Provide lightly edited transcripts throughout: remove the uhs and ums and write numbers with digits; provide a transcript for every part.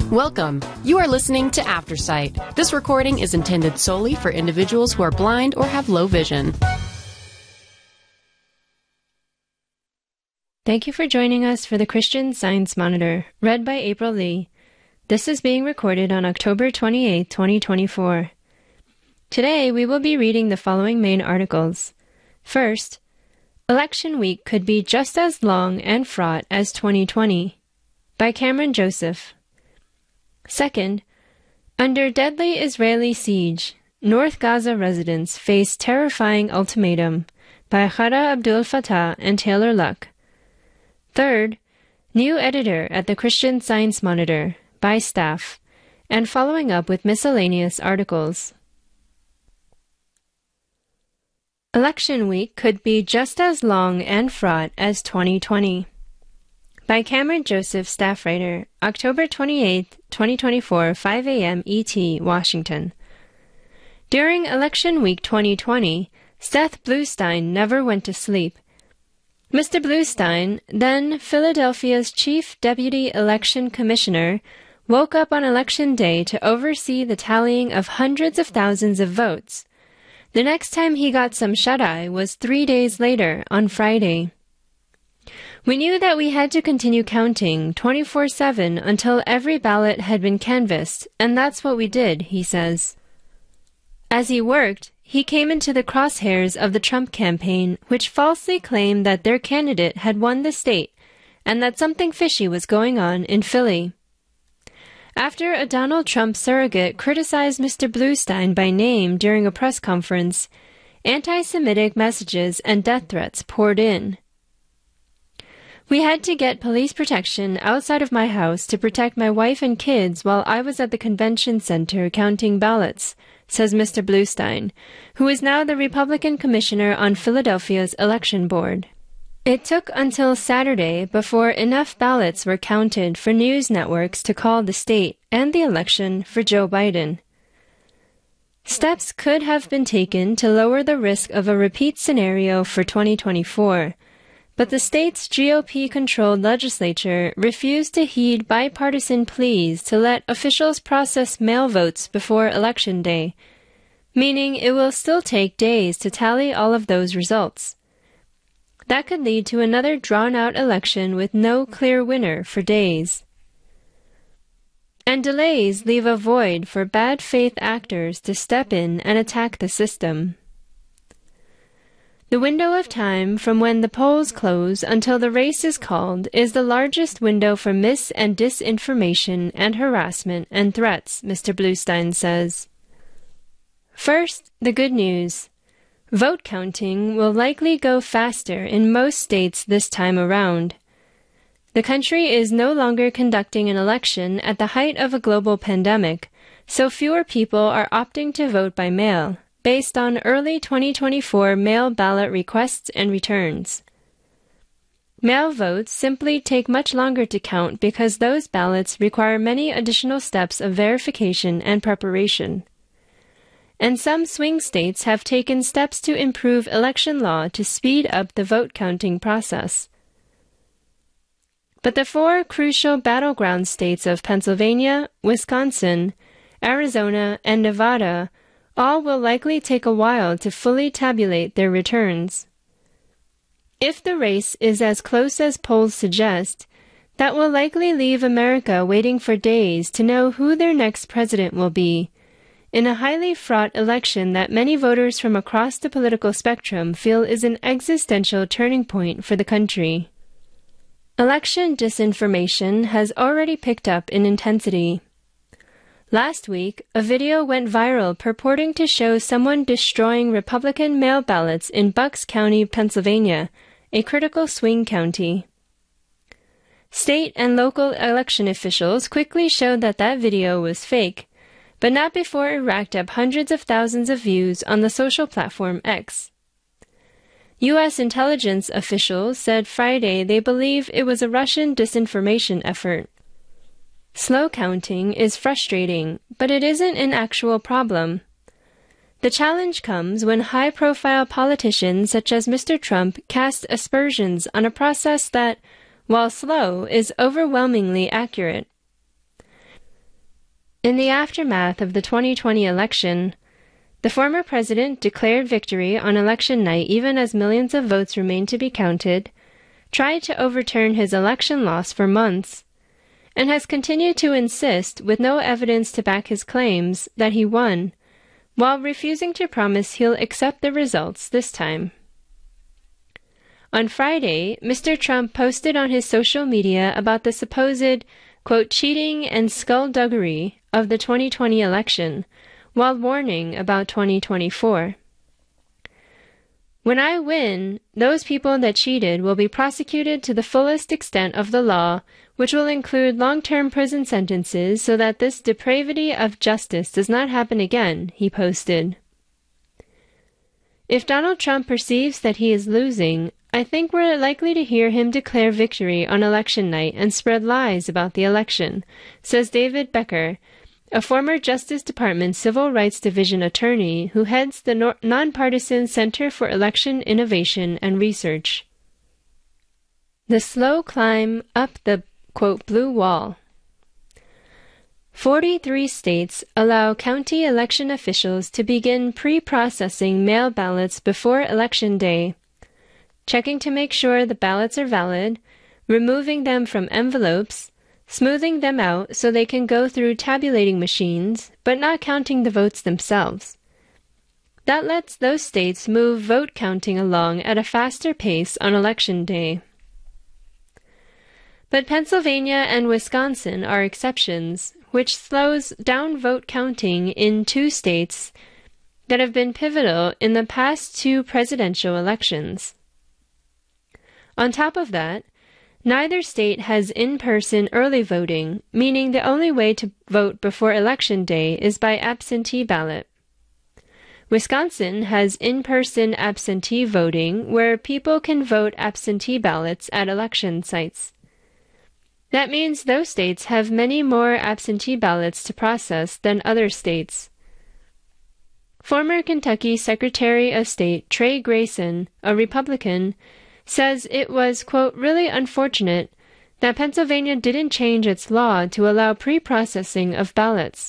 Welcome. You are listening to Aftersight. This recording is intended solely for individuals who are blind or have low vision. Thank you for joining us for the Christian Science Monitor, read by April Lee. This is being recorded on October 28, 2024. Today, we will be reading the following main articles. First, Election Week could be just as long and fraught as 2020, by Cameron Joseph. Second, under deadly Israeli siege, North Gaza residents face terrifying ultimatum, by Khara Abdul Fattah and Taylor Luck. Third, new editor at the Christian Science Monitor, by staff, and following up with miscellaneous articles. Election Week could be just as long and fraught as 2020. By Cameron Joseph, staff writer, October 28, 2024, 5 a.m. ET, Washington. During Election Week 2020, Seth Bluestein never went to sleep. Mr. Bluestein, then Philadelphia's Chief Deputy Election Commissioner, woke up on Election Day to oversee the tallying of hundreds of thousands of votes. The next time he got some shut-eye was 3 days later, on Friday. We knew that we had to continue counting 24/7 until every ballot had been canvassed, and that's what we did, he says. As he worked, he came into the crosshairs of the Trump campaign, which falsely claimed that their candidate had won the state and that something fishy was going on in Philly. After a Donald Trump surrogate criticized Mr. Bluestein by name during a press conference, anti-Semitic messages and death threats poured in. We had to get police protection outside of my house to protect my wife and kids while I was at the convention center counting ballots, says Mr. Bluestein, who is now the Republican commissioner on Philadelphia's election board. It took until Saturday before enough ballots were counted for news networks to call the state and the election for Joe Biden. Steps could have been taken to lower the risk of a repeat scenario for 2024, but the state's GOP-controlled legislature refused to heed bipartisan pleas to let officials process mail votes before Election Day, meaning it will still take days to tally all of those results. That could lead to another drawn-out election with no clear winner for days. And delays leave a void for bad faith actors to step in and attack the system. The window of time from when the polls close until the race is called is the largest window for mis- and disinformation and harassment and threats, Mr. Bluestein says. First, the good news. Vote counting will likely go faster in most states this time around. The country is no longer conducting an election at the height of a global pandemic, so fewer people are opting to vote by mail, based on early 2024 mail ballot requests and returns. Mail votes simply take much longer to count because those ballots require many additional steps of verification and preparation. And some swing states have taken steps to improve election law to speed up the vote counting process. But the four crucial battleground states of Pennsylvania, Wisconsin, Arizona, and Nevada all will likely take a while to fully tabulate their returns. If the race is as close as polls suggest, that will likely leave America waiting for days to know who their next president will be, in a highly fraught election that many voters from across the political spectrum feel is an existential turning point for the country. Election disinformation has already picked up in intensity. Last week, a video went viral purporting to show someone destroying Republican mail ballots in Bucks County, Pennsylvania, a critical swing county. State and local election officials quickly showed that video was fake, but not before it racked up hundreds of thousands of views on the social platform X. U.S. intelligence officials said Friday they believe it was a Russian disinformation effort. Slow counting is frustrating, but it isn't an actual problem. The challenge comes when high-profile politicians such as Mr. Trump cast aspersions on a process that, while slow, is overwhelmingly accurate. In the aftermath of the 2020 election, the former president declared victory on election night even as millions of votes remained to be counted, tried to overturn his election loss for months, and has continued to insist, with no evidence to back his claims, that he won, while refusing to promise he'll accept the results this time. On Friday, Mr. Trump posted on his social media about the supposed, quote, cheating and skullduggery of the 2020 election, while warning about 2024. When I win, those people that cheated will be prosecuted to the fullest extent of the law, which will include long-term prison sentences so that this depravity of justice does not happen again, he posted. If Donald Trump perceives that he is losing, I think we're likely to hear him declare victory on election night and spread lies about the election, says David Becker, a former Justice Department Civil Rights Division attorney who heads the nonpartisan Center for Election Innovation and Research. The slow climb up the, quote, blue wall. 43 states allow county election officials to begin pre-processing mail ballots before Election Day, checking to make sure the ballots are valid, removing them from envelopes, smoothing them out so they can go through tabulating machines, but not counting the votes themselves. That lets those states move vote counting along at a faster pace on Election Day. But Pennsylvania and Wisconsin are exceptions, which slows down vote counting in two states that have been pivotal in the past two presidential elections. On top of that, neither state has in-person early voting, meaning the only way to vote before Election Day is by absentee ballot. Wisconsin has in-person absentee voting where people can vote absentee ballots at election sites. That means those states have many more absentee ballots to process than other states. Former Kentucky Secretary of State Trey Grayson, a Republican, says it was, quote, really unfortunate that Pennsylvania didn't change its law to allow pre-processing of ballots.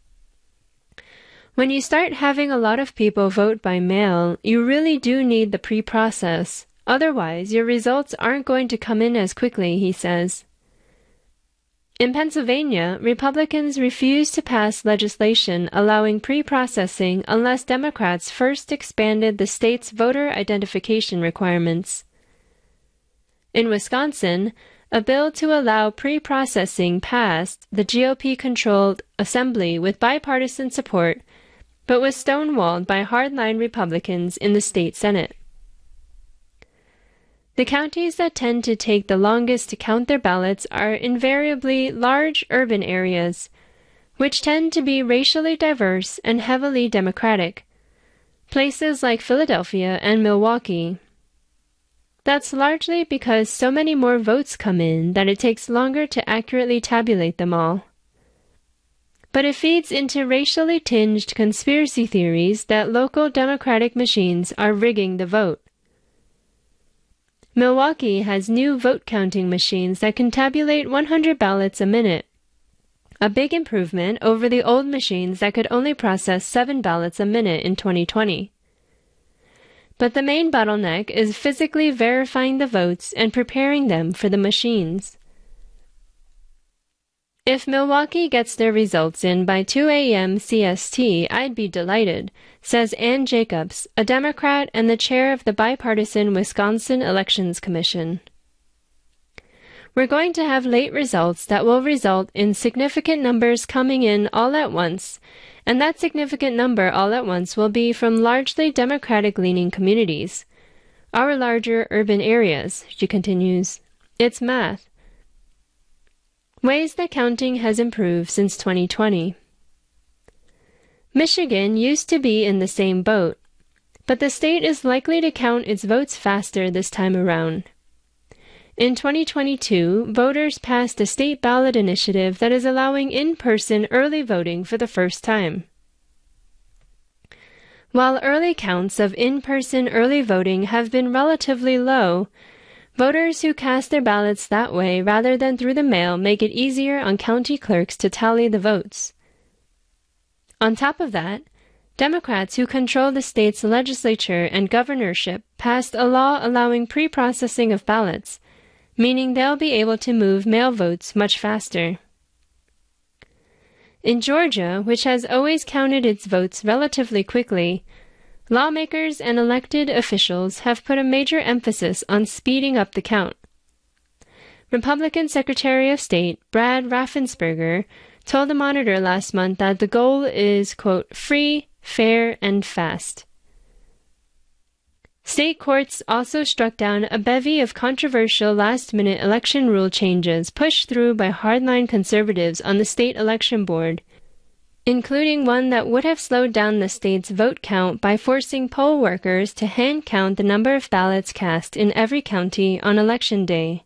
When you start having a lot of people vote by mail, you really do need the pre-process. Otherwise, your results aren't going to come in as quickly, he says. In Pennsylvania, Republicans refused to pass legislation allowing pre-processing unless Democrats first expanded the state's voter identification requirements. In Wisconsin, a bill to allow pre-processing passed the GOP-controlled Assembly with bipartisan support, but was stonewalled by hardline Republicans in the state Senate. The counties that tend to take the longest to count their ballots are invariably large urban areas, which tend to be racially diverse and heavily Democratic, places like Philadelphia and Milwaukee. That's largely because so many more votes come in that it takes longer to accurately tabulate them all. But it feeds into racially tinged conspiracy theories that local Democratic machines are rigging the vote. Milwaukee has new vote-counting machines that can tabulate 100 ballots a minute, a big improvement over the old machines that could only process 7 ballots a minute in 2020. But the main bottleneck is physically verifying the votes and preparing them for the machines. If Milwaukee gets their results in by 2 a.m. CST, I'd be delighted, says Ann Jacobs, a Democrat and the chair of the bipartisan Wisconsin Elections Commission. We're going to have late results that will result in significant numbers coming in all at once, and that significant number all at once will be from largely Democratic-leaning communities. Our larger urban areas, she continues. It's math. Ways that counting has improved since 2020. Michigan used to be in the same boat, but the state is likely to count its votes faster this time around. In 2022, voters passed a state ballot initiative that is allowing in-person early voting for the first time. While early counts of in-person early voting have been relatively low, voters who cast their ballots that way rather than through the mail make it easier on county clerks to tally the votes. On top of that, Democrats who control the state's legislature and governorship passed a law allowing pre-processing of ballots, meaning they'll be able to move mail votes much faster. In Georgia, which has always counted its votes relatively quickly, lawmakers and elected officials have put a major emphasis on speeding up the count. Republican Secretary of State Brad Raffensperger told the Monitor last month that the goal is, quote, free, fair, and fast. State courts also struck down a bevy of controversial last-minute election rule changes pushed through by hardline conservatives on the state election board, including one that would have slowed down the state's vote count by forcing poll workers to hand count the number of ballots cast in every county on Election Day.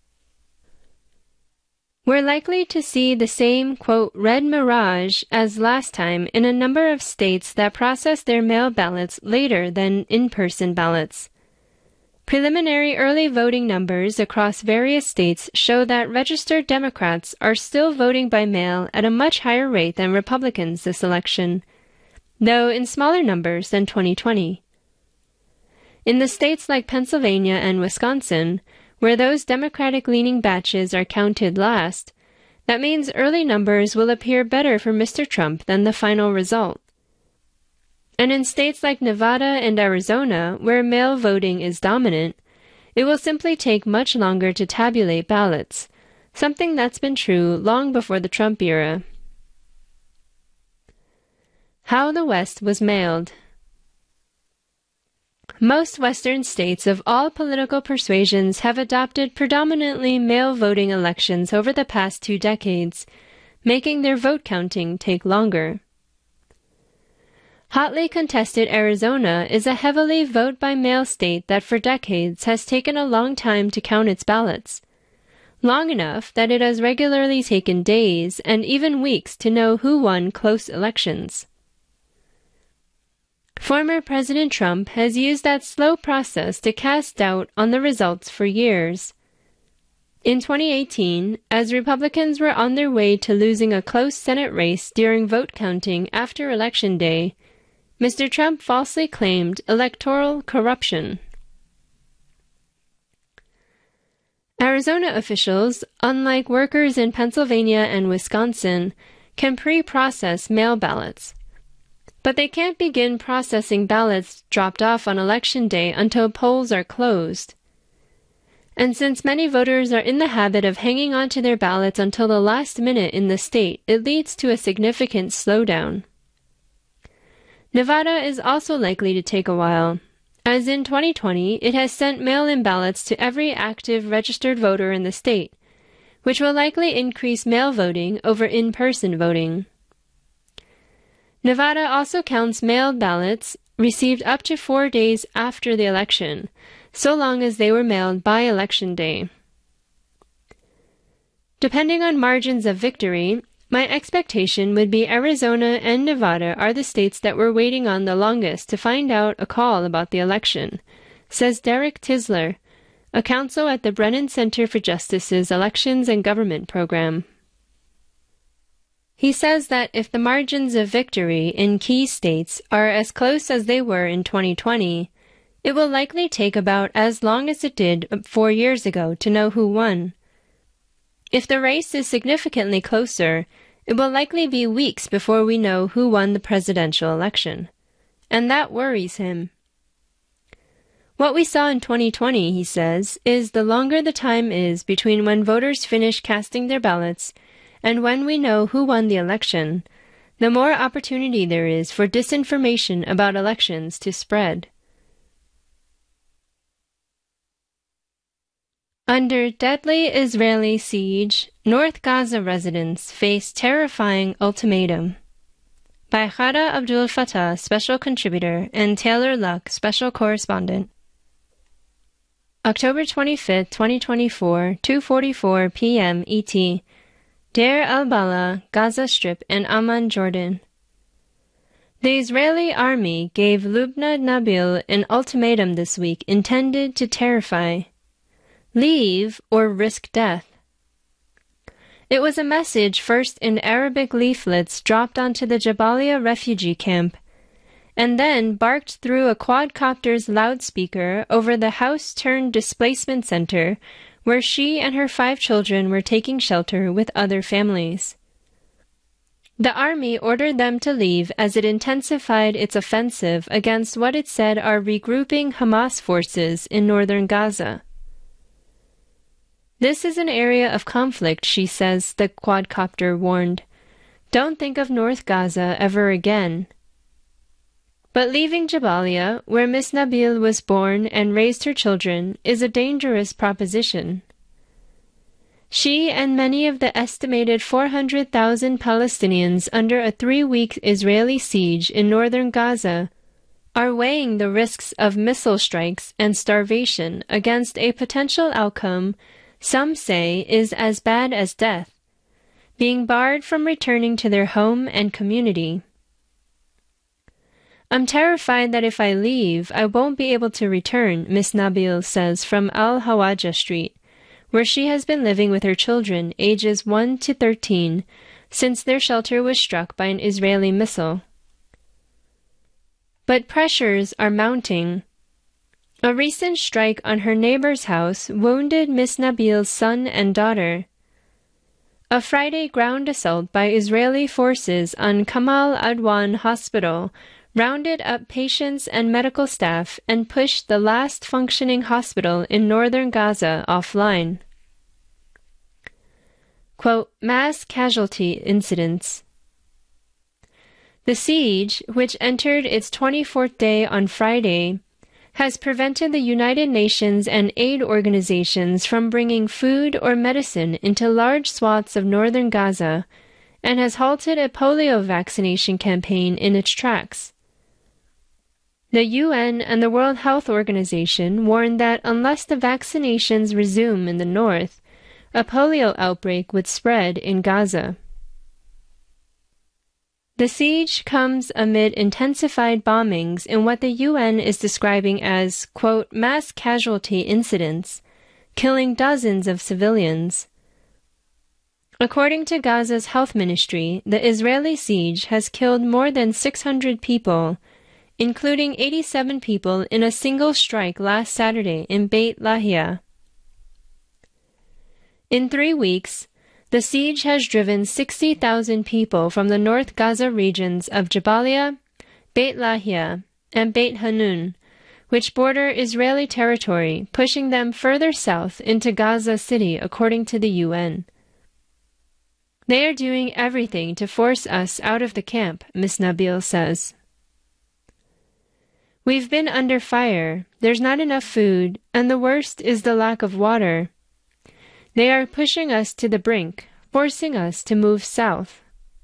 We're likely to see the same, quote, red mirage as last time in a number of states that process their mail ballots later than in-person ballots. Preliminary early voting numbers across various states show that registered Democrats are still voting by mail at a much higher rate than Republicans this election, though in smaller numbers than 2020. In the states like Pennsylvania and Wisconsin, where those Democratic-leaning batches are counted last, that means early numbers will appear better for Mr. Trump than the final result. And in states like Nevada and Arizona, where mail voting is dominant, it will simply take much longer to tabulate ballots, something that's been true long before the Trump era. How the West was mailed. Most Western states of all political persuasions have adopted predominantly mail voting elections over the past 2 decades, making their vote counting take longer. Hotly contested Arizona is a heavily vote-by-mail state that for decades has taken a long time to count its ballots, long enough that it has regularly taken days and even weeks to know who won close elections. Former President Trump has used that slow process to cast doubt on the results for years. In 2018, as Republicans were on their way to losing a close Senate race during vote counting after Election Day, Mr. Trump falsely claimed electoral corruption. Arizona officials, unlike workers in Pennsylvania and Wisconsin, can pre-process mail ballots. But they can't begin processing ballots dropped off on Election Day until polls are closed. And since many voters are in the habit of hanging on to their ballots until the last minute in the state, it leads to a significant slowdown. Nevada is also likely to take a while, as in 2020 it has sent mail-in ballots to every active registered voter in the state, which will likely increase mail voting over in-person voting. Nevada also counts mailed ballots received up to 4 days after the election, so long as they were mailed by Election Day. Depending on margins of victory, my expectation would be Arizona and Nevada are the states that we're waiting on the longest to find out a call about the election, says Derek Tisler, a counsel at the Brennan Center for Justice's Elections and Government program. He says that if the margins of victory in key states are as close as they were in 2020, it will likely take about as long as it did 4 years ago to know who won. If the race is significantly closer, it will likely be weeks before we know who won the presidential election. And that worries him. What we saw in 2020, he says, is the longer the time is between when voters finish casting their ballots and when we know who won the election, the more opportunity there is for disinformation about elections to spread. Under deadly Israeli siege, North Gaza residents face terrifying ultimatum. By Ghada Abdul Fattah, special contributor, and Taylor Luck, special correspondent. October 25, 2024, 2:44 p.m. ET. Deir al-Balah, Gaza Strip, and Amman, Jordan. The Israeli army gave Lubna Nabil an ultimatum this week intended to terrify. Leave or risk death. It was a message first in Arabic leaflets dropped onto the Jabalia refugee camp, and then barked through a quadcopter's loudspeaker over the house-turned displacement center where she and her 5 children were taking shelter with other families. The army ordered them to leave as it intensified its offensive against what it said are regrouping Hamas forces in northern Gaza. This is an area of conflict, she says, the quadcopter warned. Don't think of North Gaza ever again. But leaving Jabalia, where Miss Nabil was born and raised her children, is a dangerous proposition. She and many of the estimated 400,000 Palestinians under a 3-week Israeli siege in northern Gaza are weighing the risks of missile strikes and starvation against a potential outcome some say is as bad as death, being barred from returning to their home and community. I'm terrified that if I leave, I won't be able to return, Miss Nabil says from Al-Hawaja Street, where she has been living with her children, ages 1 to 13, since their shelter was struck by an Israeli missile. But pressures are mounting. A recent strike on her neighbor's house wounded Miss Nabil's son and daughter. A Friday ground assault by Israeli forces on Kamal Adwan Hospital rounded up patients and medical staff and pushed the last functioning hospital in northern Gaza offline. Quote, mass casualty incidents. The siege, which entered its 24th day on Friday, has prevented the United Nations and aid organizations from bringing food or medicine into large swaths of northern Gaza and has halted a polio vaccination campaign in its tracks. The UN and the World Health Organization warned that unless the vaccinations resume in the north, a polio outbreak would spread in Gaza. The siege comes amid intensified bombings in what the UN is describing as, quote, mass casualty incidents, killing dozens of civilians. According to Gaza's health ministry, the Israeli siege has killed more than 600 people, including 87 people in a single strike last Saturday in Beit Lahia. In 3 weeks, the siege has driven 60,000 people from the North Gaza regions of Jabalia, Beit Lahia, and Beit Hanun, which border Israeli territory, pushing them further south into Gaza City, according to the UN. They are doing everything to force us out of the camp, Ms. Nabil says. We've been under fire, there's not enough food, and the worst is the lack of water. They are pushing us to the brink, forcing us to move south.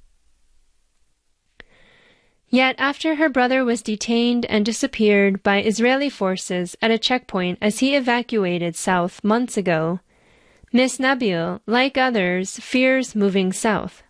Yet after her brother was detained and disappeared by Israeli forces at a checkpoint as he evacuated south months ago, Ms. Nabil, like others, fears moving south.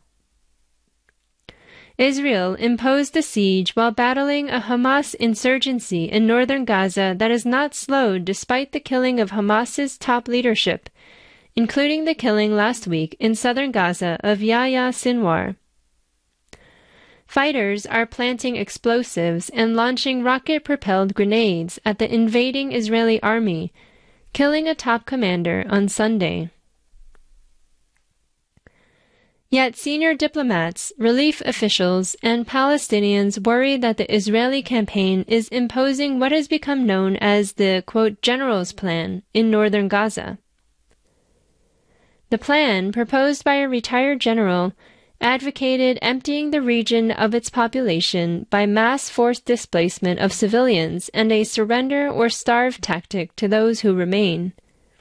Israel imposed the siege while battling a Hamas insurgency in northern Gaza that has not slowed despite the killing of Hamas's top leadership, including the killing last week in southern Gaza of Yahya Sinwar. Fighters are planting explosives and launching rocket-propelled grenades at the invading Israeli army, killing a top commander on Sunday. Yet senior diplomats, relief officials, and Palestinians worry that the Israeli campaign is imposing what has become known as the, quote, general's plan in northern Gaza. The plan, proposed by a retired general, advocated emptying the region of its population by mass forced displacement of civilians and a surrender or starve tactic to those who remain.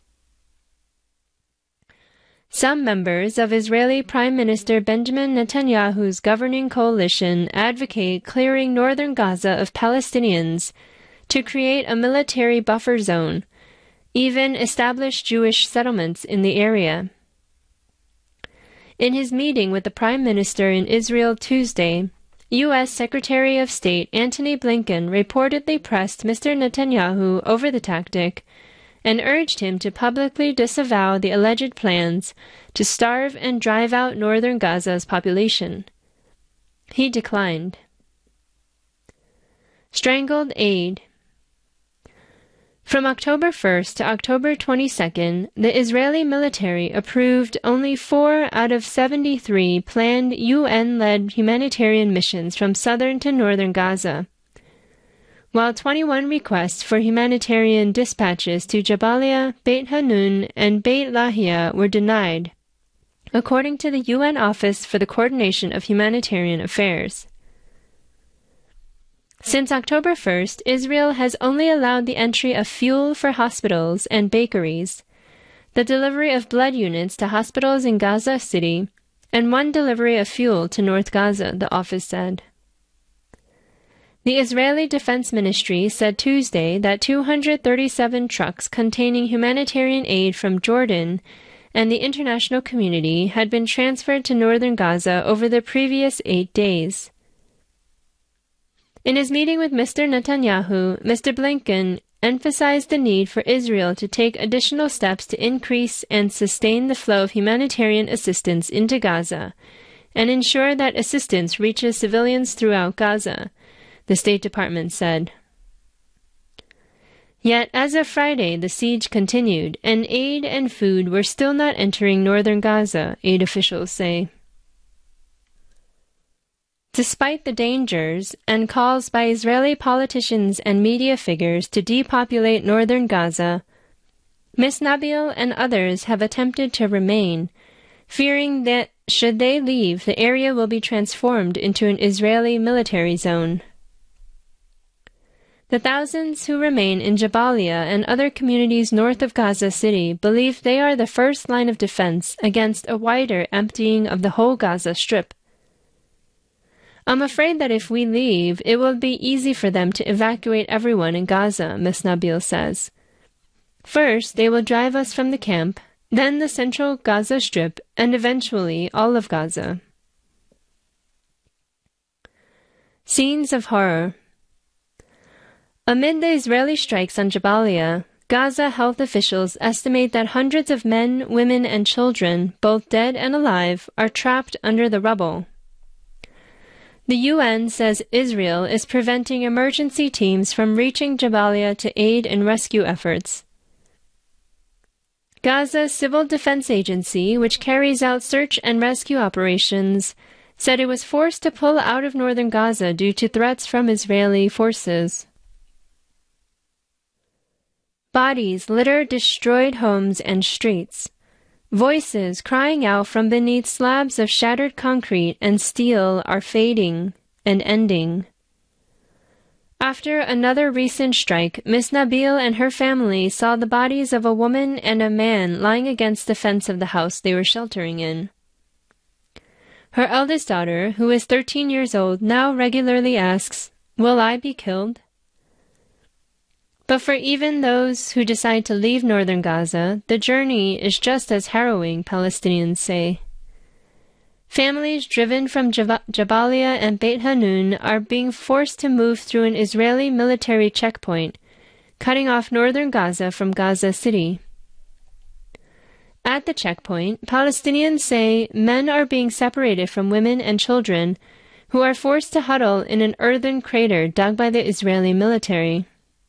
Some members of Israeli Prime Minister Benjamin Netanyahu's governing coalition advocate clearing northern Gaza of Palestinians to create a military buffer zone, even establish Jewish settlements in the area. In his meeting with the Prime Minister in Israel Tuesday, U.S. Secretary of State Antony Blinken reportedly pressed Mr. Netanyahu over the tactic and urged him to publicly disavow the alleged plans to starve and drive out northern Gaza's population. He declined. Strangled aid. From October 1st to October 22nd, the Israeli military approved only 4 out of 73 planned UN-led humanitarian missions from southern to northern Gaza, while 21 requests for humanitarian dispatches to Jabalia, Beit Hanun, and Beit Lahia were denied, according to the UN Office for the Coordination of Humanitarian Affairs. Since October 1st, Israel has only allowed the entry of fuel for hospitals and bakeries, the delivery of blood units to hospitals in Gaza City, and 1 delivery of fuel to North Gaza, the office said. The Israeli Defense Ministry said Tuesday that 237 trucks containing humanitarian aid from Jordan and the international community had been transferred to northern Gaza over the previous 8 days. In his meeting with Mr. Netanyahu, Mr. Blinken emphasized the need for Israel to take additional steps to increase and sustain the flow of humanitarian assistance into Gaza and ensure that assistance reaches civilians throughout Gaza, the State Department said. Yet, as of Friday, the siege continued, and aid and food were still not entering northern Gaza, aid officials say. Despite the dangers and calls by Israeli politicians and media figures to depopulate northern Gaza, Ms. Nabil and others have attempted to remain, fearing that should they leave, the area will be transformed into an Israeli military zone. The thousands who remain in Jabalia and other communities north of Gaza City believe they are the first line of defense against a wider emptying of the whole Gaza Strip. I'm afraid that if we leave, it will be easy for them to evacuate everyone in Gaza, Ms. Nabil says. First, they will drive us from the camp, then the central Gaza Strip, and eventually all of Gaza. Scenes of horror. Amid the Israeli strikes on Jabalia, Gaza health officials estimate that hundreds of men, women, and children, both dead and alive, are trapped under the rubble. The UN says Israel is preventing emergency teams from reaching Jabalia to aid in rescue efforts. Gaza's Civil Defense Agency, which carries out search and rescue operations, said it was forced to pull out of northern Gaza due to threats from Israeli forces. Bodies litter destroyed homes and streets. Voices crying out from beneath slabs of shattered concrete and steel are fading and ending. After another recent strike, Ms. Nabil and her family saw the bodies of a woman and a man lying against the fence of the house they were sheltering in. Her eldest daughter, who is 13 years old, now regularly asks, "Will I be killed?" But for even those who decide to leave northern Gaza, the journey is just as harrowing, Palestinians say. Families driven from Jabalia and Beit Hanun are being forced to move through an Israeli military checkpoint, cutting off northern Gaza from Gaza City. At the checkpoint, Palestinians say men are being separated from women and children, who are forced to huddle in an earthen crater dug by the Israeli military.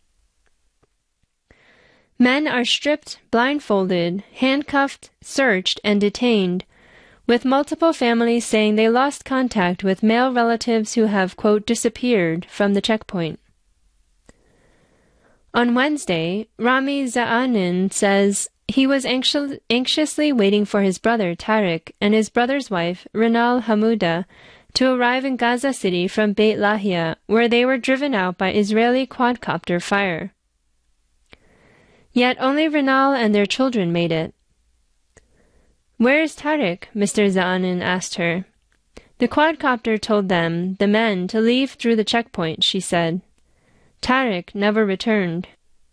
Men are stripped, blindfolded, handcuffed, searched, and detained, with multiple families saying they lost contact with male relatives who have, quote, disappeared from the checkpoint. On Wednesday, Rami Za'anin says he was anxiously waiting for his brother, Tariq, and his brother's wife, Rinal Hamouda, to arrive in Gaza City from Beit Lahia, where they were driven out by Israeli quadcopter fire. Yet only Rinal and their children made it. "Where is Tariq?" Mr. Za'anin asked her. The quadcopter told them, the men, to leave through the checkpoint, she said. Tariq never returned.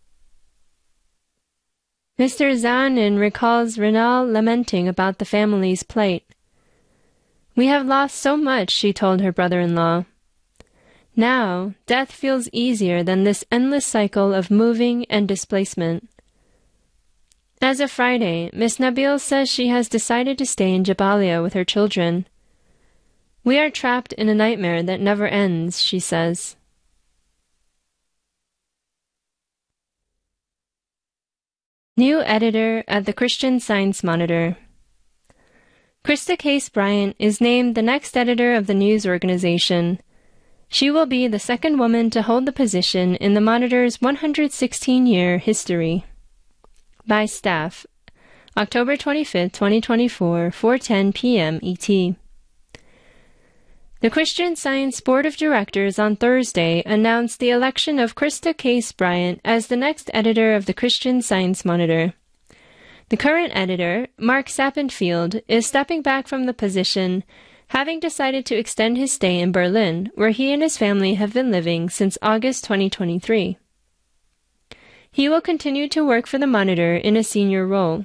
Mr. Za'anin recalls Rinal lamenting about the family's plight. "We have lost so much," she told her brother-in-law. "Now, death feels easier than this endless cycle of moving and displacement." As of Friday, Ms. Nabil says she has decided to stay in Jabalia with her children. "We are trapped in a nightmare that never ends," she says. New editor at the Christian Science Monitor. Krista Case Bryant is named the next editor of the news organization. She will be the second woman to hold the position in the Monitor's 116-year history. By staff, October 25, 2024, 4:10 p.m. ET. The Christian Science Board of Directors on Thursday announced the election of Krista Case Bryant as the next editor of the Christian Science Monitor. The current editor, Mark Sappenfield, is stepping back from the position, having decided to extend his stay in Berlin, where he and his family have been living since August 2023. He will continue to work for the Monitor in a senior role.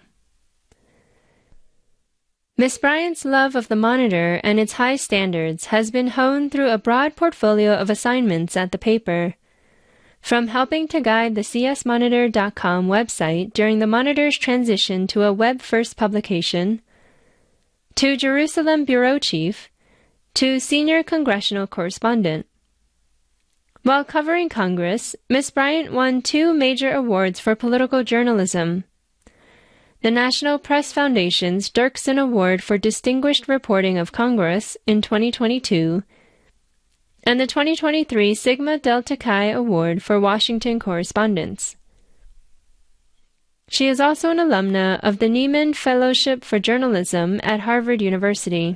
Ms. Bryant's love of the Monitor and its high standards has been honed through a broad portfolio of assignments at the paper. From helping to guide the csmonitor.com website during the Monitor's transition to a web-first publication, to Jerusalem bureau chief, to senior congressional correspondent. While covering Congress, Ms. Bryant won 2 major awards for political journalism: the National Press Foundation's Dirksen Award for Distinguished Reporting of Congress in 2022, and the 2023 Sigma Delta Chi Award for Washington Correspondence. She is also an alumna of the Nieman Fellowship for Journalism at Harvard University.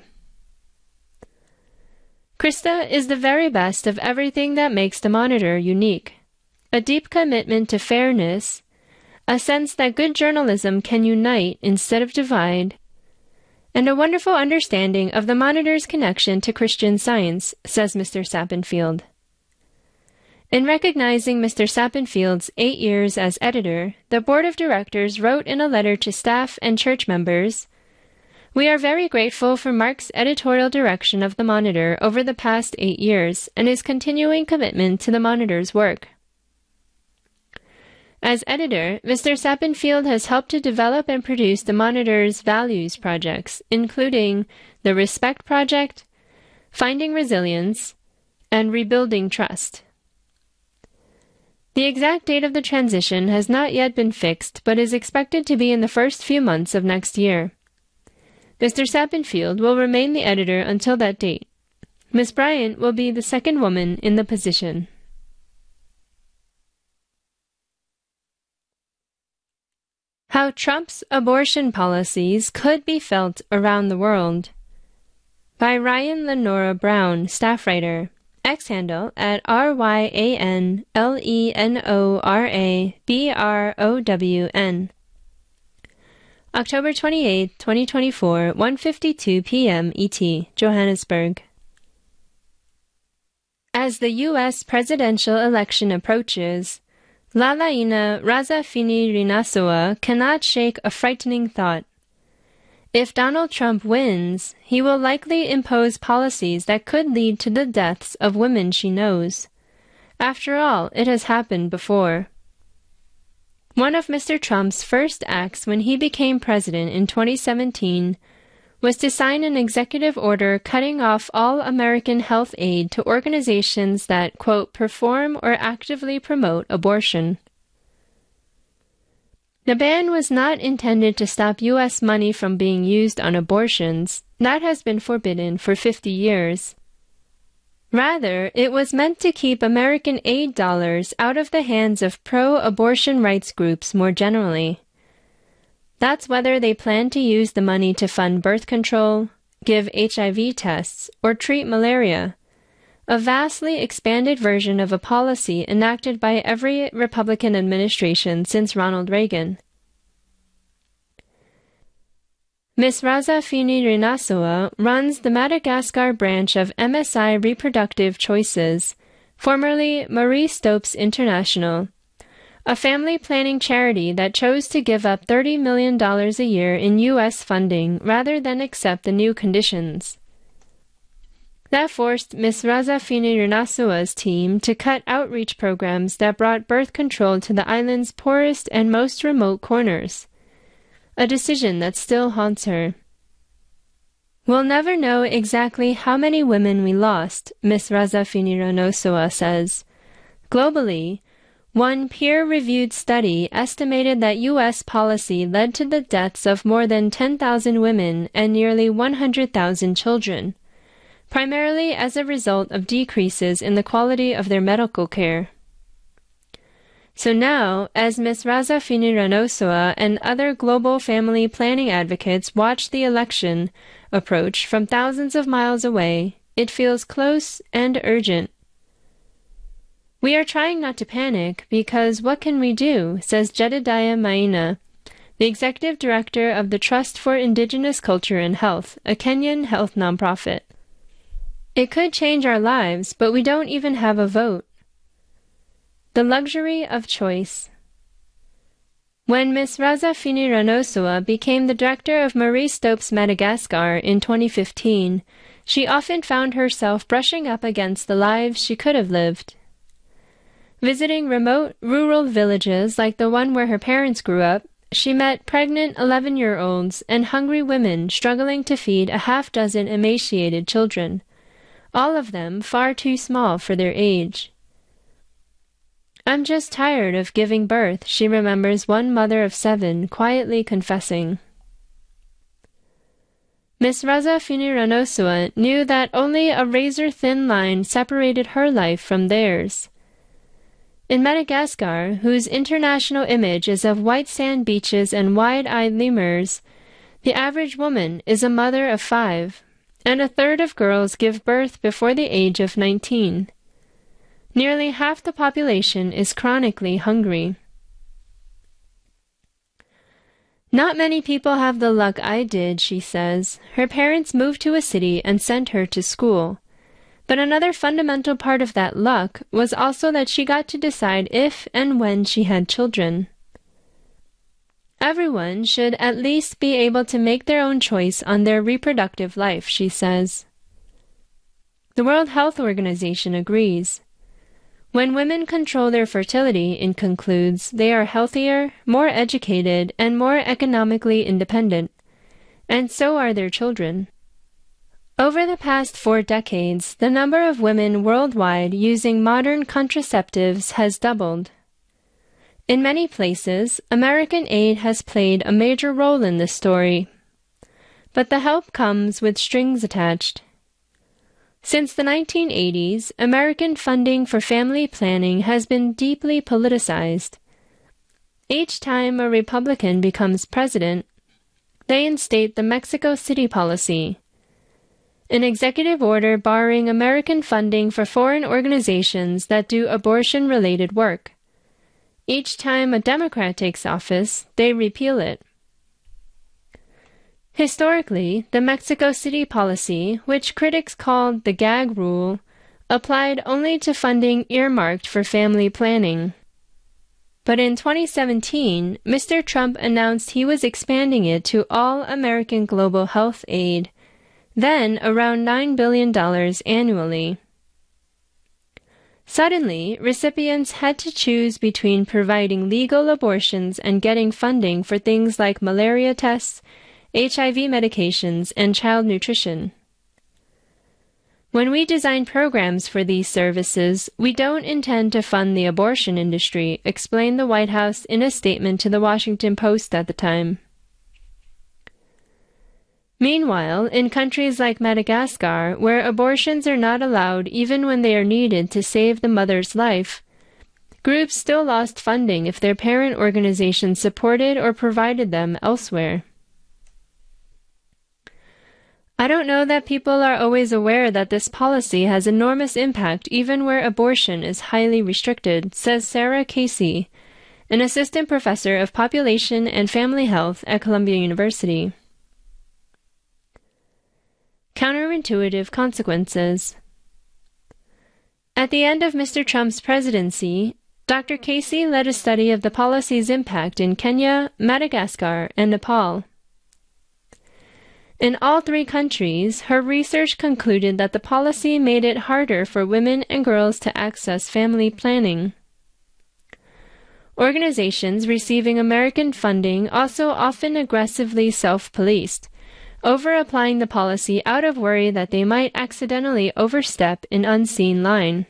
Krista is the very best of everything that makes the Monitor unique: a deep commitment to fairness, a sense that good journalism can unite instead of divide, and a wonderful understanding of the Monitor's connection to Christian Science, says Mr. Sappenfield. In recognizing Mr. Sappenfield's 8 years as editor, the Board of Directors wrote in a letter to staff and church members, "We are very grateful for Mark's editorial direction of the Monitor over the past 8 years and his continuing commitment to the Monitor's work." As editor, Mr. Sappenfield has helped to develop and produce the Monitor's values projects, including the Respect Project, Finding Resilience, and Rebuilding Trust. The exact date of the transition has not yet been fixed, but is expected to be in the first few months of next year. Mr. Sappenfield will remain the editor until that date. Ms. Bryant will be the second woman in the position. How Trump's abortion policies could be felt around the world. By Ryan Lenora Brown, staff writer. X handle at RyanLenoraBrown. October 28, 2024, 1:52 p.m. ET, Johannesburg. As the U.S. presidential election approaches, Lalaina Razafini-Rinasoa cannot shake a frightening thought. If Donald Trump wins, he will likely impose policies that could lead to the deaths of women she knows. After all, it has happened before. One of Mr. Trump's first acts when he became president in 2017 was to sign an executive order cutting off all American health aid to organizations that, quote, perform or actively promote abortion. The ban was not intended to stop U.S. money from being used on abortions. That has been forbidden for 50 years. Rather, it was meant to keep American aid dollars out of the hands of pro-abortion rights groups more generally. That's whether they plan to use the money to fund birth control, give HIV tests, or treat malaria, a vastly expanded version of a policy enacted by every Republican administration since Ronald Reagan. Ms. Razafini-Rinasoa runs the Madagascar branch of MSI Reproductive Choices, formerly Marie Stopes International, a family planning charity that chose to give up $30 million a year in U.S. funding rather than accept the new conditions. That forced Ms. Razafini-Rinasoa's team to cut outreach programs that brought birth control to the island's poorest and most remote corners, a decision that still haunts her. We'll never know exactly how many women we lost, Ms. Raza Finiranosoa says. Globally, one peer-reviewed study estimated that U.S. policy led to the deaths of more than 10,000 women and nearly 100,000 children, primarily as a result of decreases in the quality of their medical care. So now, as Ms. Raza Finiranosoa and other global family planning advocates watch the election approach from thousands of miles away, it feels close and urgent. We are trying not to panic because what can we do, says Jedediah Maina, the executive director of the Trust for Indigenous Culture and Health, a Kenyan health nonprofit. It could change our lives, but we don't even have a vote. The luxury of choice. When Ms. Raza Finiranosoa became the director of Marie Stopes Madagascar in 2015, she often found herself brushing up against the lives she could have lived. Visiting remote, rural villages like the one where her parents grew up, she met pregnant 11-year-olds and hungry women struggling to feed a half-dozen emaciated children, all of them far too small for their age. I'm just tired of giving birth, she remembers one mother of 7 quietly confessing. Ms. Raza Finiranosoa knew that only a razor-thin line separated her life from theirs. In Madagascar, whose international image is of white sand beaches and wide-eyed lemurs, the average woman is a mother of 5, and a third of girls give birth before the age of 19. Nearly half the population is chronically hungry. Not many people have the luck I did, she says. Her parents moved to a city and sent her to school. But another fundamental part of that luck was also that she got to decide if and when she had children. Everyone should at least be able to make their own choice on their reproductive life, she says. The World Health Organization agrees. When women control their fertility, it concludes, they are healthier, more educated, and more economically independent, and so are their children. Over the past 4 decades, the number of women worldwide using modern contraceptives has doubled. In many places, American aid has played a major role in this story, but the help comes with strings attached. Since the 1980s, American funding for family planning has been deeply politicized. Each time a Republican becomes president, they instate the Mexico City policy, an executive order barring American funding for foreign organizations that do abortion-related work. Each time a Democrat takes office, they repeal it. Historically, the Mexico City policy, which critics called the gag rule, applied only to funding earmarked for family planning. But in 2017, Mr. Trump announced he was expanding it to all American global health aid, then around $9 billion annually. Suddenly, recipients had to choose between providing legal abortions and getting funding for things like malaria tests, HIV medications, and child nutrition. When we design programs for these services, we don't intend to fund the abortion industry, explained the White House in a statement to the Washington Post at the time. Meanwhile, in countries like Madagascar, where abortions are not allowed even when they are needed to save the mother's life, groups still lost funding if their parent organizations supported or provided them elsewhere. I don't know that people are always aware that this policy has enormous impact even where abortion is highly restricted, says Sarah Casey, an assistant professor of population and family health at Columbia University. Counterintuitive consequences. At the end of Mr. Trump's presidency, Dr. Casey led a study of the policy's impact in Kenya, Madagascar, and Nepal. In all 3 countries, her research concluded that the policy made it harder for women and girls to access family planning. Organizations receiving American funding also often aggressively self-policed, over-applying the policy out of worry that they might accidentally overstep an unseen line.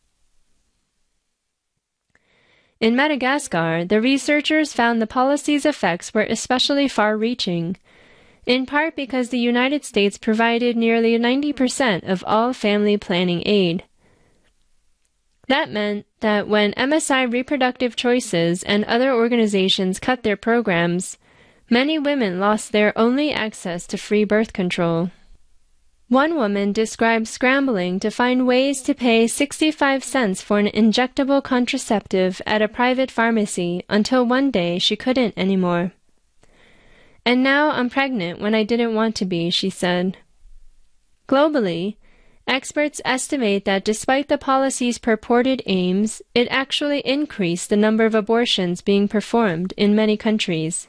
In Madagascar, the researchers found the policy's effects were especially far-reaching, in part because the United States provided nearly 90% of all family planning aid. That meant that when MSI Reproductive Choices and other organizations cut their programs, many women lost their only access to free birth control. One woman described scrambling to find ways to pay 65 cents for an injectable contraceptive at a private pharmacy until one day she couldn't anymore. "And now I'm pregnant when I didn't want to be," she said. Globally, experts estimate that despite the policy's purported aims, it actually increased the number of abortions being performed in many countries.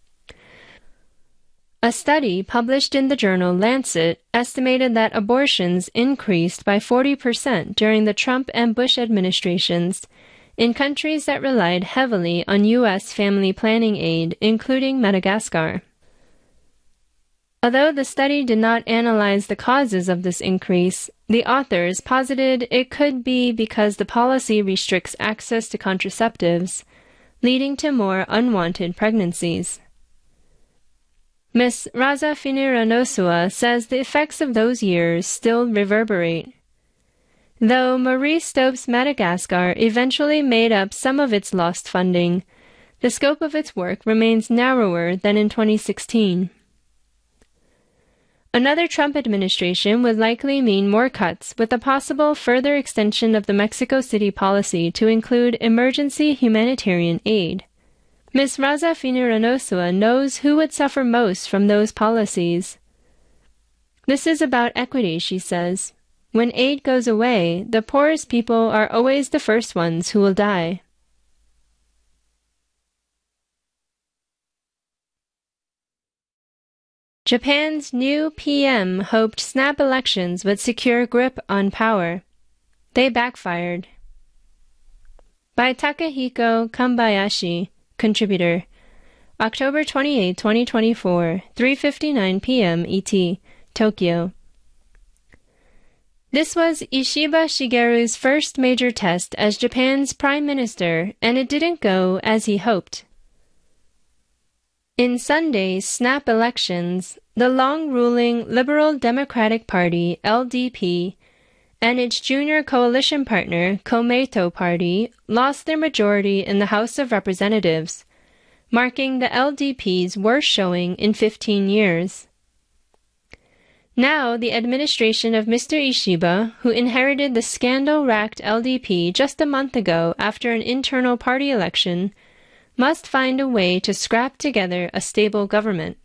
A study published in the journal Lancet estimated that abortions increased by 40% during the Trump and Bush administrations in countries that relied heavily on U.S. family planning aid, including Madagascar. Although the study did not analyze the causes of this increase, the authors posited it could be because the policy restricts access to contraceptives, leading to more unwanted pregnancies. Ms. Raza Finiranosua says the effects of those years still reverberate. Though Maurice Stopes Madagascar eventually made up some of its lost funding, the scope of its work remains narrower than in 2016. Another Trump administration would likely mean more cuts, with a possible further extension of the Mexico City policy to include emergency humanitarian aid. Ms. Raza Finiranosua knows who would suffer most from those policies. "This is about equity," she says. "When aid goes away, the poorest people are always the first ones who will die." Japan's new PM hoped snap elections would secure grip on power. They backfired. By Takahiko Kambayashi, contributor. October 28, 2024, 3:59 p.m. ET, Tokyo. This was Ishiba Shigeru's first major test as Japan's prime minister, and it didn't go as he hoped. In Sunday's snap elections, the long-ruling Liberal Democratic Party, LDP, and its junior coalition partner, Komeito Party, lost their majority in the House of Representatives, marking the LDP's worst showing in 15 years. Now, the administration of Mr. Ishiba, who inherited the scandal-racked LDP just a month ago after an internal party election, must find a way to scrap together a stable government.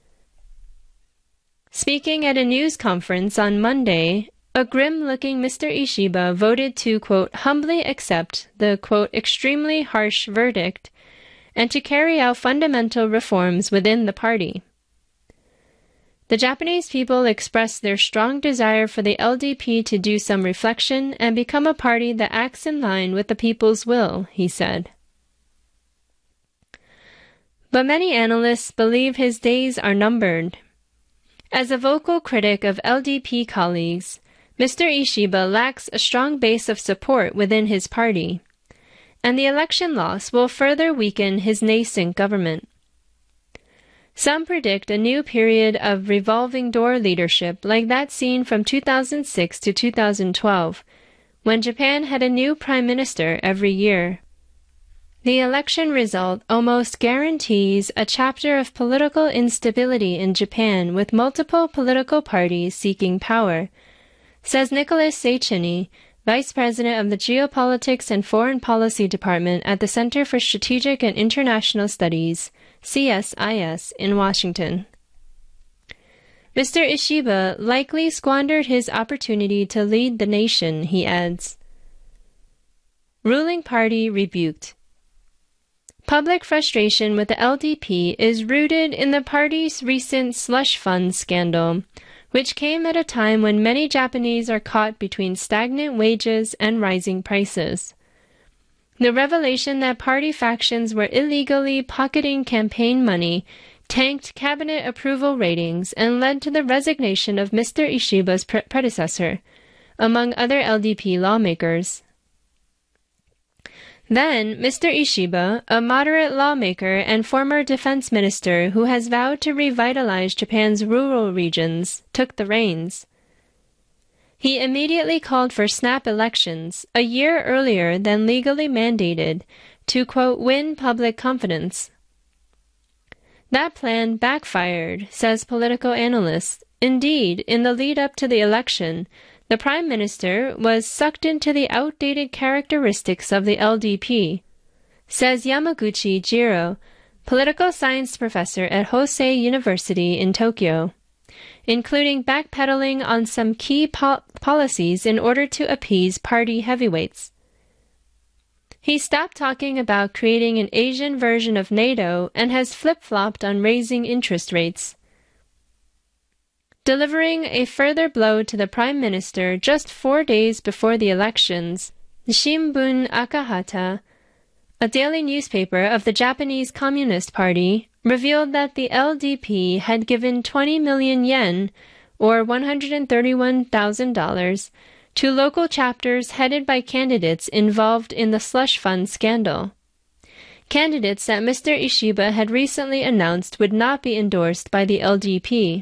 Speaking at a news conference on Monday, a grim-looking Mr. Ishiba voted to, quote, humbly accept the, quote, extremely harsh verdict and to carry out fundamental reforms within the party. The Japanese people expressed their strong desire for the LDP to do some reflection and become a party that acts in line with the people's will, he said. But many analysts believe his days are numbered. As a vocal critic of LDP colleagues, Mr. Ishiba lacks a strong base of support within his party, and the election loss will further weaken his nascent government. Some predict a new period of revolving door leadership like that seen from 2006 to 2012, when Japan had a new prime minister every year. The election result almost guarantees a chapter of political instability in Japan with multiple political parties seeking power, says Nicholas Seicheny, Vice President of the Geopolitics and Foreign Policy Department at the Center for Strategic and International Studies, CSIS, in Washington. Mr. Ishiba likely squandered his opportunity to lead the nation, he adds. Ruling party rebuked. Public frustration with the LDP is rooted in the party's recent slush fund scandal, which came at a time when many Japanese are caught between stagnant wages and rising prices. The revelation that party factions were illegally pocketing campaign money tanked cabinet approval ratings and led to the resignation of Mr. Ishiba's predecessor, among other LDP lawmakers. Then, Mr. Ishiba, a moderate lawmaker and former defense minister who has vowed to revitalize Japan's rural regions, took the reins. He immediately called for snap elections, a year earlier than legally mandated, to, quote, win public confidence. That plan backfired, says political analyst. Indeed, in the lead-up to the election, the Prime Minister was sucked into the outdated characteristics of the LDP, says Yamaguchi Jiro, political science professor at Hosei University in Tokyo, including backpedaling on some key policies in order to appease party heavyweights. He stopped talking about creating an Asian version of NATO and has flip-flopped on raising interest rates, delivering a further blow to the Prime Minister just 4 days before the elections. The Shimbun Akahata, a daily newspaper of the Japanese Communist Party, revealed that the LDP had given 20 million yen, or $131,000, to local chapters headed by candidates involved in the slush fund scandal. Candidates that Mr. Ishiba had recently announced would not be endorsed by the LDP.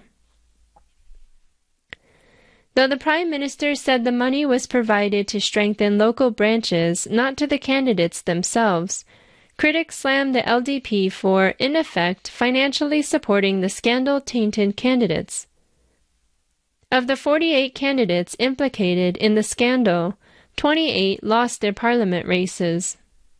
Though the Prime Minister said the money was provided to strengthen local branches, not to the candidates themselves, critics slammed the LDP for, in effect, financially supporting the scandal-tainted candidates. Of the 48 candidates implicated in the scandal, 28 lost their parliament races.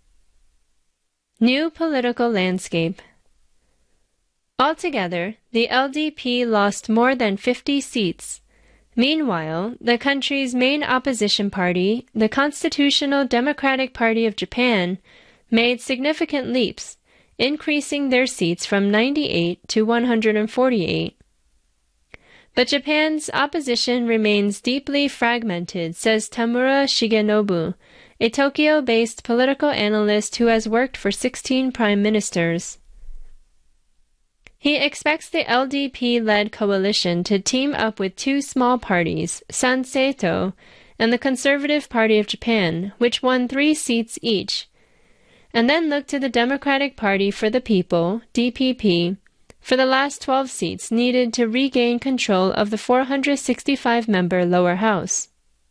New political landscape. Altogether, the LDP lost more than 50 seats. Meanwhile, the country's main opposition party, the Constitutional Democratic Party of Japan, made significant leaps, increasing their seats from 98 to 148. But Japan's opposition remains deeply fragmented, says Tamura Shigenobu, a Tokyo-based political analyst who has worked for 16 prime ministers. He expects the LDP-led coalition to team up with two small parties, Sanseito and the Conservative Party of Japan, which won 3 seats each, and then look to the Democratic Party for the People, DPP, for the last 12 seats needed to regain control of the 465-member lower house.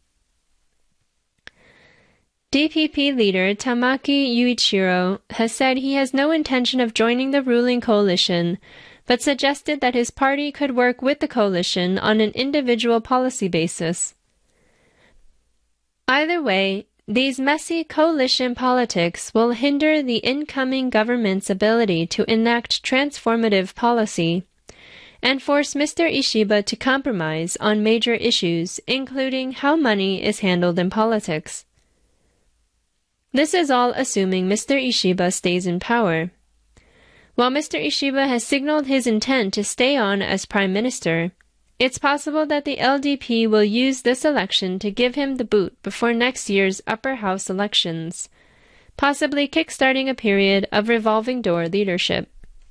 DPP leader Tamaki Yuichiro has said he has no intention of joining the ruling coalition, but suggested that his party could work with the coalition on an individual policy basis. Either way, these messy coalition politics will hinder the incoming government's ability to enact transformative policy and force Mr. Ishiba to compromise on major issues, including how money is handled in politics. This is all assuming Mr. Ishiba stays in power. While Mr. Ishiba has signaled his intent to stay on as Prime Minister, it's possible that the LDP will use this election to give him the boot before next year's upper house elections, possibly kickstarting a period of revolving door leadership.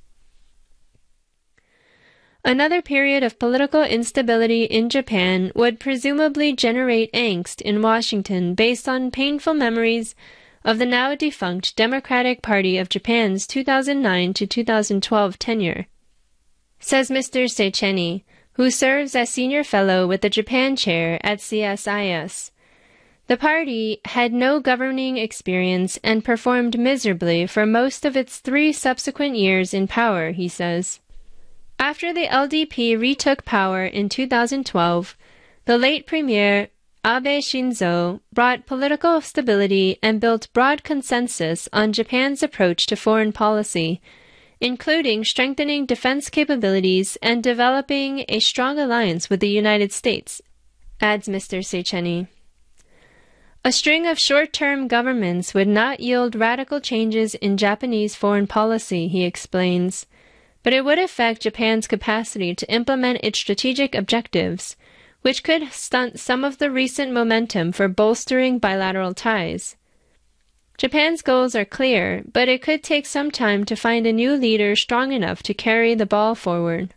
Another period of political instability in Japan would presumably generate angst in Washington based on painful memories of the now-defunct Democratic Party of Japan's 2009 to 2012 tenure, says Mr. Seicheni, who serves as senior fellow with the Japan chair at CSIS. The party had no governing experience and performed miserably for most of its 3 subsequent years in power, he says. After the LDP retook power in 2012, the late Premier Abe Shinzo brought political stability and built broad consensus on Japan's approach to foreign policy, including strengthening defense capabilities and developing a strong alliance with the United States, adds Mr. Seicheni. A string of short-term governments would not yield radical changes in Japanese foreign policy, he explains, but it would affect Japan's capacity to implement its strategic objectives, which could stunt some of the recent momentum for bolstering bilateral ties. Japan's goals are clear, but it could take some time to find a new leader strong enough to carry the ball forward.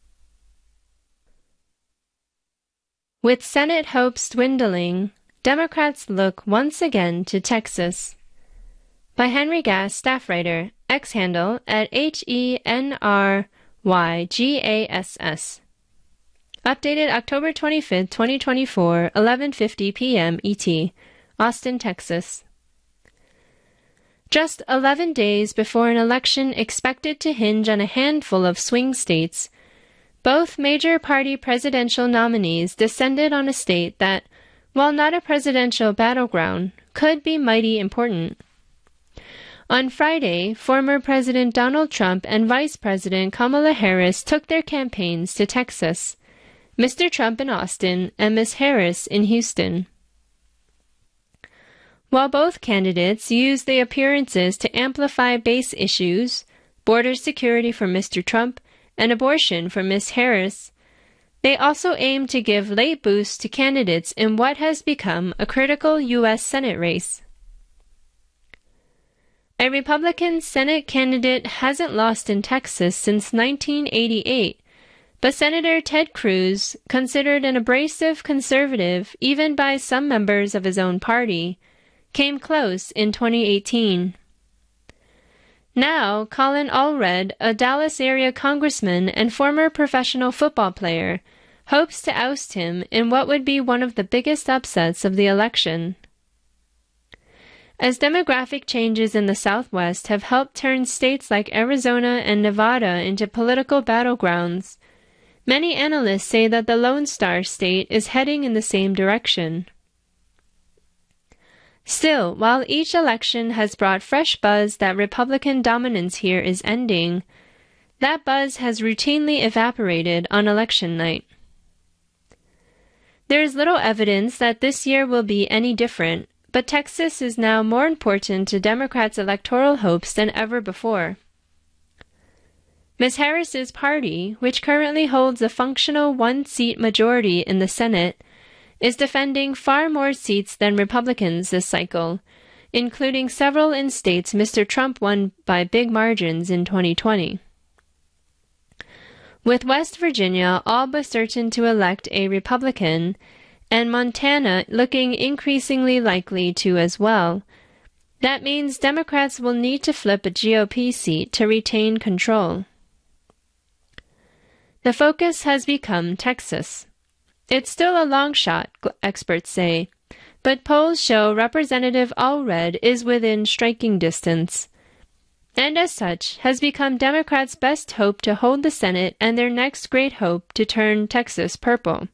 With Senate hopes dwindling, Democrats look once again to Texas. By Henry Gass, staff writer, X handle at HENRYGASS. Updated October 25, 2024, 11:50 p.m. ET, Austin, Texas. Just 11 days before an election expected to hinge on a handful of swing states, both major party presidential nominees descended on a state that, while not a presidential battleground, could be mighty important. On Friday, former President Donald Trump and Vice President Kamala Harris took their campaigns to Texas, Mr. Trump in Austin and Ms. Harris in Houston. While both candidates used the appearances to amplify base issues, border security for Mr. Trump and abortion for Ms. Harris, they also aimed to give late boosts to candidates in what has become a critical U.S. Senate race. A Republican Senate candidate hasn't lost in Texas since 1988, but Senator Ted Cruz, considered an abrasive conservative even by some members of his own party, came close in 2018. Now, Colin Allred, a Dallas-area congressman and former professional football player, hopes to oust him in what would be one of the biggest upsets of the election. As demographic changes in the Southwest have helped turn states like Arizona and Nevada into political battlegrounds, many analysts say that the Lone Star State is heading in the same direction. Still, while each election has brought fresh buzz that Republican dominance here is ending, that buzz has routinely evaporated on election night. There is little evidence that this year will be any different, but Texas is now more important to Democrats' electoral hopes than ever before. Ms. Harris's party, which currently holds a functional one-seat majority in the Senate, is defending far more seats than Republicans this cycle, including several in states Mr. Trump won by big margins in 2020. With West Virginia all but certain to elect a Republican, and Montana looking increasingly likely to as well, that means Democrats will need to flip a GOP seat to retain control. The focus has become Texas. It's still a long shot, experts say, but polls show Representative Allred is within striking distance, and as such has become Democrats' best hope to hold the Senate and their next great hope to turn Texas purple.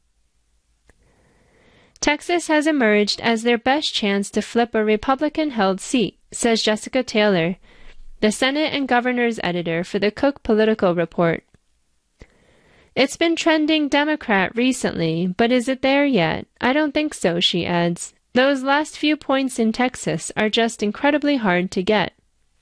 Texas has emerged as their best chance to flip a Republican-held seat, says Jessica Taylor, the Senate and Governor's editor for the Cook Political Report. It's been trending Democrat recently, but is it there yet? I don't think so, she adds. Those last few points in Texas are just incredibly hard to get.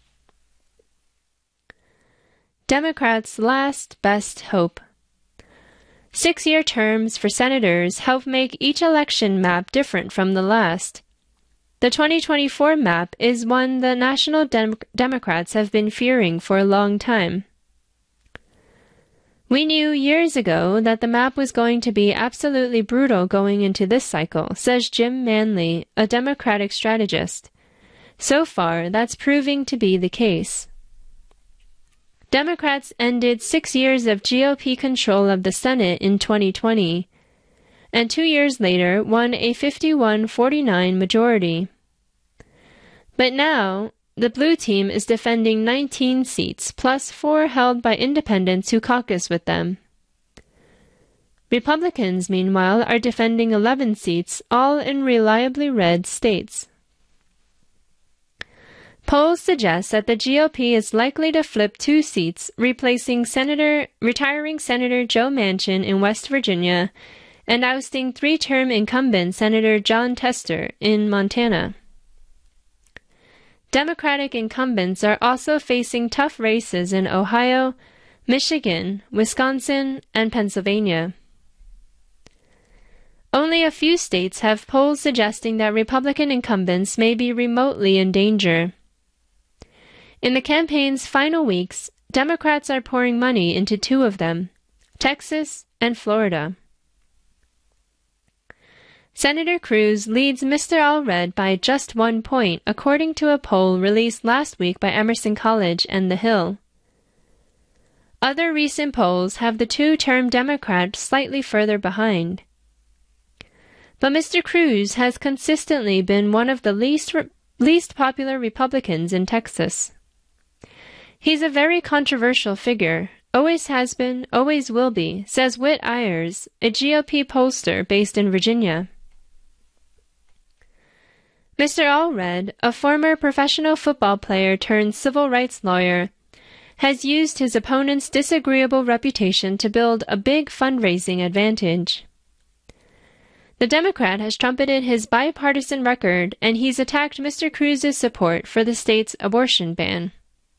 Democrats' last best hope. 6-year terms for senators help make each election map different from the last. The 2024 map is one the national Democrats have been fearing for a long time. We knew years ago that the map was going to be absolutely brutal going into this cycle, says Jim Manley, a Democratic strategist. So far, that's proving to be the case. Democrats ended 6 years of GOP control of the Senate in 2020, and 2 years later won a 51-49 majority. But now, the blue team is defending 19 seats, plus 4 held by independents who caucus with them. Republicans, meanwhile, are defending 11 seats, all in reliably red states. Polls suggest that the GOP is likely to flip 2 seats, replacing retiring Senator Joe Manchin in West Virginia and ousting 3-term incumbent Senator Jon Tester in Montana. Democratic incumbents are also facing tough races in Ohio, Michigan, Wisconsin, and Pennsylvania. only a few states have polls suggesting that Republican incumbents may be remotely in danger. In the campaign's final weeks, Democrats are pouring money into two of them, Texas and Florida. Senator Cruz leads Mr. Allred by just 1 point, according to a poll released last week by Emerson College and The Hill. Other recent polls have the two-term Democrat slightly further behind. But Mr. Cruz has consistently been one of the least popular Republicans in Texas. He's a very controversial figure, always has been, always will be, says Whit Ayers, a GOP pollster based in Virginia. Mr. Allred, a former professional football player turned civil rights lawyer, has used his opponent's disagreeable reputation to build a big fundraising advantage. The Democrat has trumpeted his bipartisan record, and he's attacked Mr. Cruz's support for the state's abortion ban.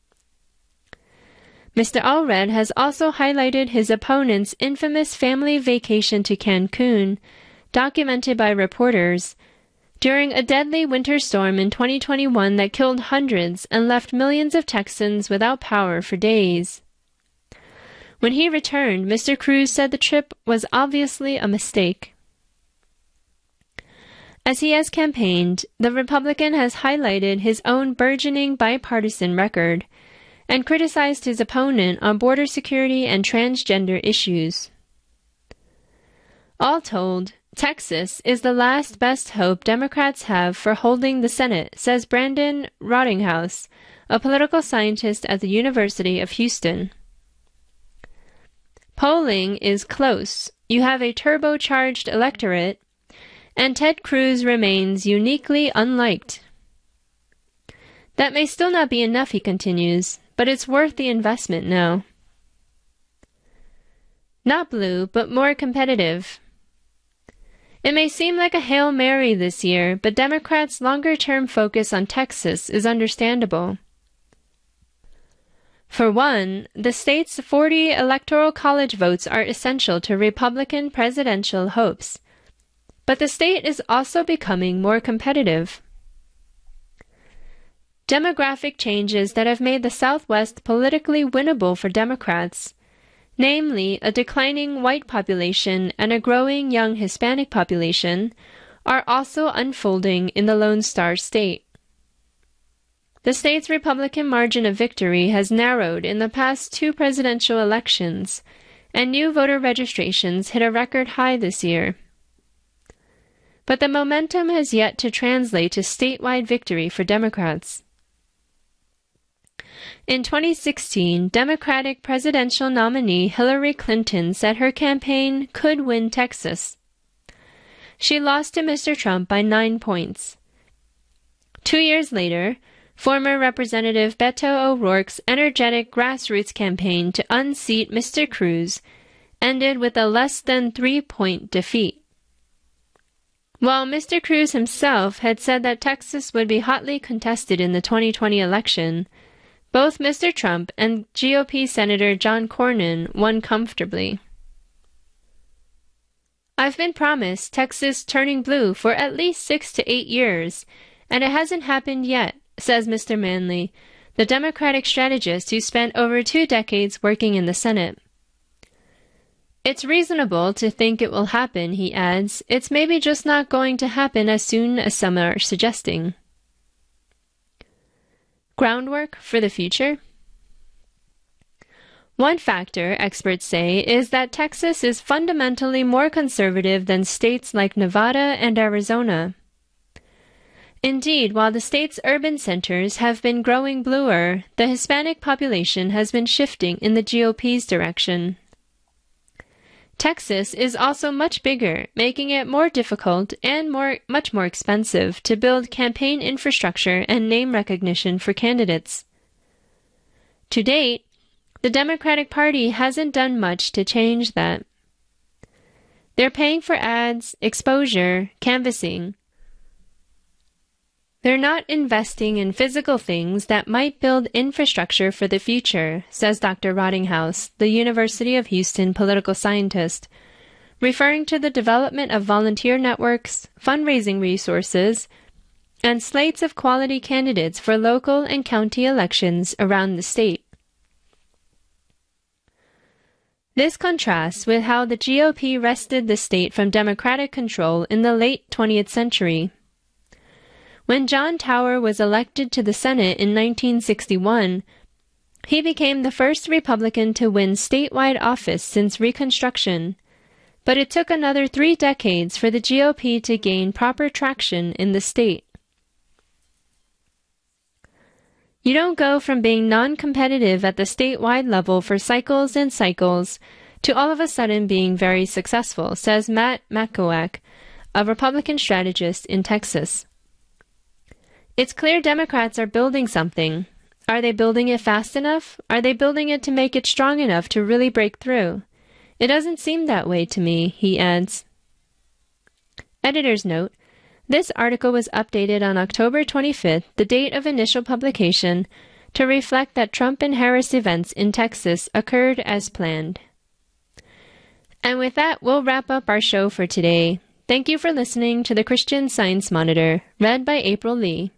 Mr. Allred has also highlighted his opponent's infamous family vacation to Cancun, documented by reporters, during a deadly winter storm in 2021 that killed hundreds and left millions of Texans without power for days. When he returned, Mr. Cruz said the trip was obviously a mistake. As he has campaigned, the Republican has highlighted his own burgeoning bipartisan record and criticized his opponent on border security and transgender issues. All told, Texas is the last best hope Democrats have for holding the Senate, says Brandon Rottinghaus, a political scientist at the University of Houston. Polling is close. You have a turbocharged electorate, and Ted Cruz remains uniquely unliked. That may still not be enough, he continues, but it's worth the investment now. Not blue, but more competitive. It may seem like a Hail Mary this year, but Democrats' longer-term focus on Texas is understandable. For one, the state's 40 electoral college votes are essential to Republican presidential hopes, but the state is also becoming more competitive. Demographic changes that have made the Southwest politically winnable for Democrats, namely a declining white population and a growing young Hispanic population, are also unfolding in the Lone Star State. The state's Republican margin of victory has narrowed in the past two presidential elections, and new voter registrations hit a record high this year. But the momentum has yet to translate to statewide victory for Democrats. In 2016, Democratic presidential nominee Hillary Clinton said her campaign could win Texas. She lost to Mr. Trump by 9 points. 2 years later, former Representative Beto O'Rourke's energetic grassroots campaign to unseat Mr. Cruz ended with a less than 3-point defeat. While Mr. Cruz himself had said that Texas would be hotly contested in the 2020 election, both Mr. Trump and GOP Senator John Cornyn won comfortably. I've been promised Texas turning blue for at least 6 to 8 years, and it hasn't happened yet, says Mr. Manley, the Democratic strategist who spent over 2 decades working in the Senate. It's reasonable to think it will happen, he adds. It's maybe just not going to happen as soon as some are suggesting. Groundwork for the future? One factor, experts say, is that Texas is fundamentally more conservative than states like Nevada and Arizona. Indeed, while the state's urban centers have been growing bluer, the Hispanic population has been shifting in the GOP's direction. Texas is also much bigger, making it more difficult and much more expensive to build campaign infrastructure and name recognition for candidates. To date, the Democratic Party hasn't done much to change that. They're paying for ads, exposure, canvassing. They're not investing in physical things that might build infrastructure for the future, says Dr. Rottinghaus, the University of Houston political scientist, referring to the development of volunteer networks, fundraising resources, and slates of quality candidates for local and county elections around the state. This contrasts with how the GOP wrested the state from Democratic control in the late 20th century. When John Tower was elected to the Senate in 1961, he became the first Republican to win statewide office since Reconstruction, but it took another 3 decades for the GOP to gain proper traction in the state. You don't go from being non-competitive at the statewide level for cycles and cycles to all of a sudden being very successful, says Matt Makowak, a Republican strategist in Texas. It's clear Democrats are building something. Are they building it fast enough? Are they building it to make it strong enough to really break through? It doesn't seem that way to me, he adds. Editor's note: this article was updated on October 25th, the date of initial publication, to reflect that Trump and Harris events in Texas occurred as planned. And with that, we'll wrap up our show for today. Thank you for listening to the Christian Science Monitor, read by April Lee.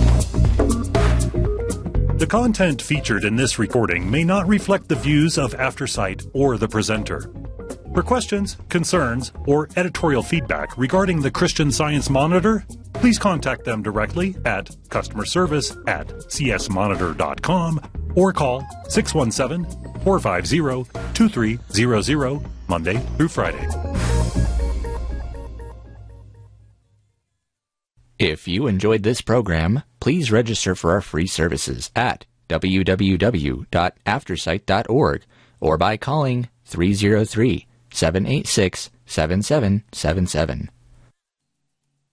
The content featured in this recording may not reflect the views of AfterSight or the presenter. For questions, concerns, or editorial feedback regarding the Christian Science Monitor, please contact them directly at customerservice@csmonitor.com or call 617-450-2300 Monday through Friday. If you enjoyed this program, please register for our free services at www.aftersight.org or by calling 303-786-7777.